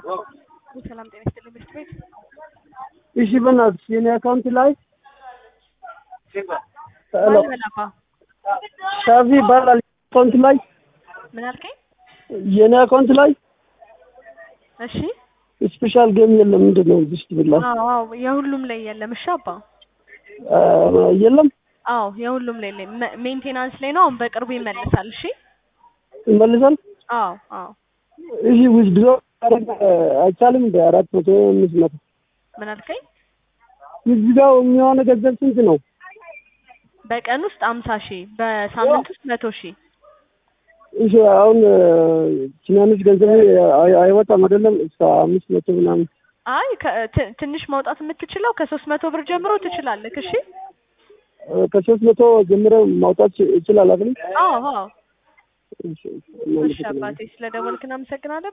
ሰላም ጤና ይስጥልኝ ቤት እሺ በእናትሽ የኔ አካውንት ላይ ማለበላባ ሻቪ ባላል አካውንት ላይ ምን አልከኝ? የኔ አካውንት ላይ እሺ ስፔሻል ጌም የለም ምንድነው እዚህ ብላ? አዎ የሁሉም ላይ የለም። እሺ አባ የለም። አዎ የሁሉም ላይ ሜንቴናንስ ላይ ነው። አሁን በቅርቡ ይመለሳል። እሺ ይመለሳል። አዎ አዎ እሺ ዊዝድሮ አይቻልም። በ400 500 ምን አልከኝ? ዊዝድሮ የሚሆነ ገንዘብ ስንት ነው? በቀን ውስጥ 50,000 በሳምንት ውስጥ 100,000። እሺ አሁን ትናንሽ ገንዘብ አይወጣም አይደለም? እስከ 500 ምናምን። አይ ትንሽ ማውጣት የምትችለው ከ300 ብር ጀምሮ ትችላለህ። እሺ ከ300 ጀምሮ ማውጣት ይችላል አይደል? አዎ አዎ። እሺ አባቴ ስለደወልክ እናመሰግናለን።